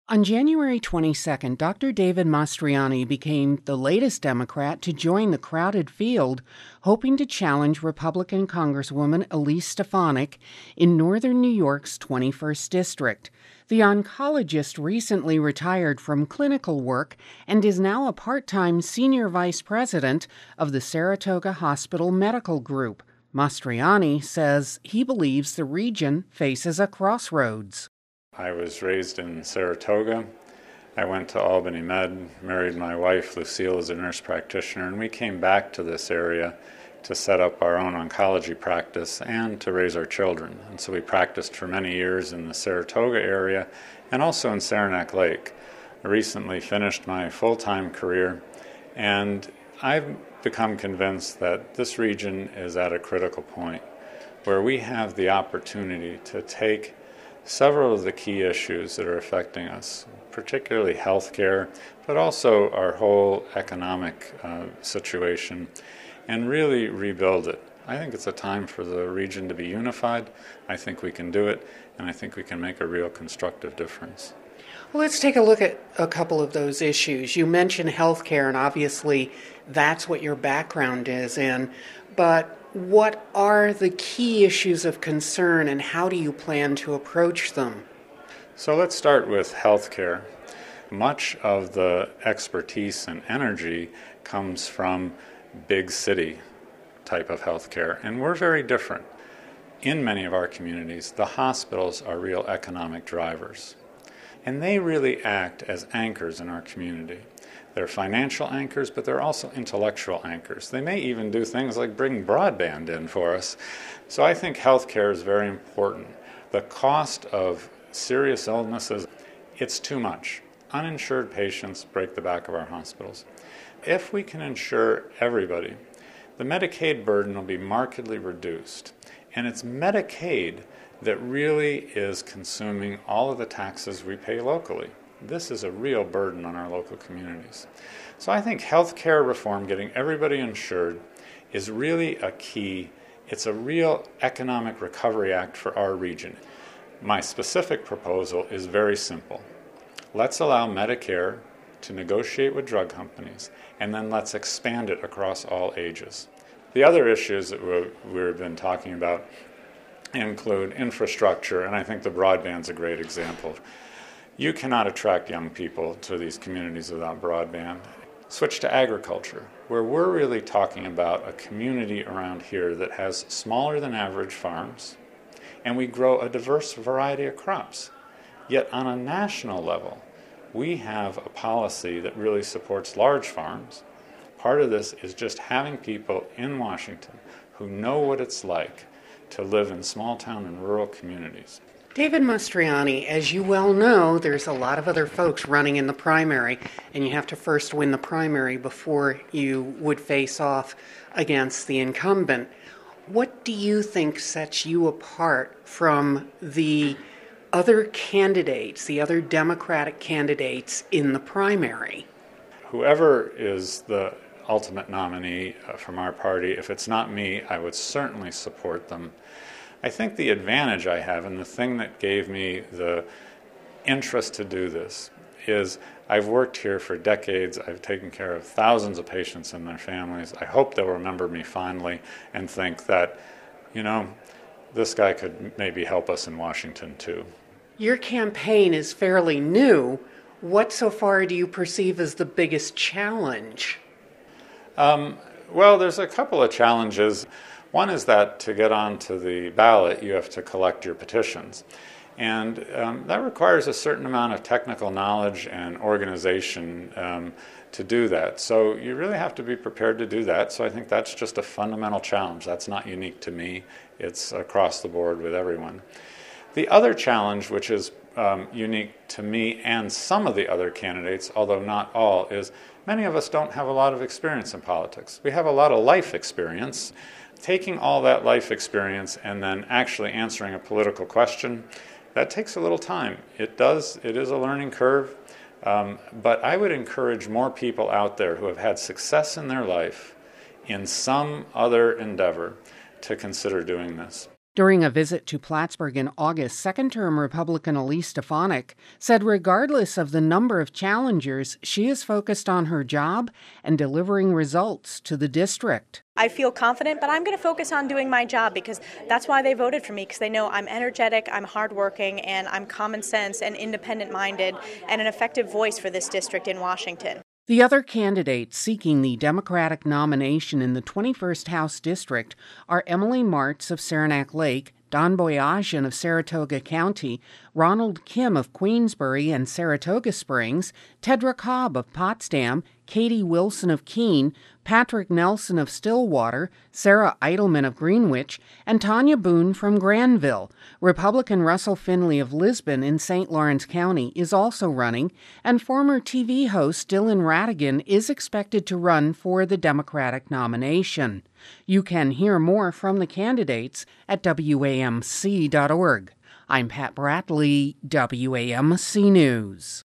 On January 22nd, Dr. David Mastriani became the latest Democrat to join the crowded field, hoping to challenge Republican Congresswoman Elise Stefanik in northern New York's 21st District. The oncologist recently retired from clinical work and is now a part-time senior vice president of the Saratoga Hospital Medical Group. Mastriani says he believes the region faces a crossroads. I was raised in Saratoga. I went to Albany Med, married my wife, Lucille, as a nurse practitioner, and we came back to this area to set up our own oncology practice and to raise our children. And so we practiced for many years in the Saratoga area and also in Saranac Lake. I recently finished my full-time career, and I've become convinced that this region is at a critical point where we have the opportunity to take several of the key issues that are affecting us, particularly healthcare, but also our whole economic situation, and really rebuild it. I think it's a time for the region to be unified. I think we can do it, and I think we can make a real constructive difference. Well, let's take a look at a couple of those issues. You mentioned healthcare, and obviously that's what your background is in, but what are the key issues of concern and how do you plan to approach them? So let's start with healthcare. Much of the expertise and energy comes from big city type of healthcare, and we're very different. In many of our communities, the hospitals are real economic drivers, and they really act as anchors in our community. They're financial anchors, but they're also intellectual anchors. They may even do things like bring broadband in for us. So I think healthcare is very important. The cost of serious illnesses, it's too much. Uninsured patients break the back of our hospitals. If we can insure everybody, the Medicaid burden will be markedly reduced. And it's Medicaid that really is consuming all of the taxes we pay locally. This is a real burden on our local communities. So I think healthcare reform, getting everybody insured, is really a key. It's a real economic recovery act for our region. My specific proposal is very simple. Let's allow Medicare to negotiate with drug companies, and then let's expand it across all ages. The other issues that we've been talking about include infrastructure, and I think the broadband's a great example. You cannot attract young people to these communities without broadband. Switch to agriculture, where we're really talking about a community around here that has smaller than average farms, and we grow a diverse variety of crops. Yet on a national level, we have a policy that really supports large farms. Part of this is just having people in Washington who know what it's like to live in small town and rural communities. David Mastriani, as you well know, there's a lot of other folks running in the primary, and you have to first win the primary before you would face off against the incumbent. What do you think sets you apart from the other candidates, the other Democratic candidates in the primary? Whoever is the ultimate nominee from our party, if it's not me, I would certainly support them. I think the advantage I have, and the thing that gave me the interest to do this, is I've worked here for decades. I've taken care of thousands of patients and their families. I hope they'll remember me fondly and think that, this guy could maybe help us in Washington too. Your campaign is fairly new. What so far do you perceive as the biggest challenge? Well, there's a couple of challenges. One is that to get onto the ballot, you have to collect your petitions. And that requires a certain amount of technical knowledge and organization to do that. So you really have to be prepared to do that. So I think that's just a fundamental challenge. That's not unique to me. It's across the board with everyone. The other challenge, which is unique to me and some of the other candidates, although not all, is many of us don't have a lot of experience in politics. We have a lot of life experience. Taking all that life experience and then actually answering a political question, that takes a little time. It is a learning curve, but I would encourage more people out there who have had success in their life in some other endeavor to consider doing this. During a visit to Plattsburgh in August, second-term Republican Elise Stefanik said regardless of the number of challengers, she is focused on her job and delivering results to the district. I feel confident, but I'm going to focus on doing my job because that's why they voted for me, because they know I'm energetic, I'm hardworking, and I'm common sense and independent-minded and an effective voice for this district in Washington. The other candidates seeking the Democratic nomination in the 21st House District are Emily Martz of Saranac Lake, Don Boyajian of Saratoga County, Ronald Kim of Queensbury and Saratoga Springs, Tedra Cobb of Potsdam, Katie Wilson of Keene, Patrick Nelson of Stillwater, Sarah Eidelman of Greenwich, and Tanya Boone from Granville. Republican Russell Finley of Lisbon in St. Lawrence County is also running, and former TV host Dylan Ratigan is expected to run for the Democratic nomination. You can hear more from the candidates at WAMC.org. I'm Pat Bradley, WAMC News.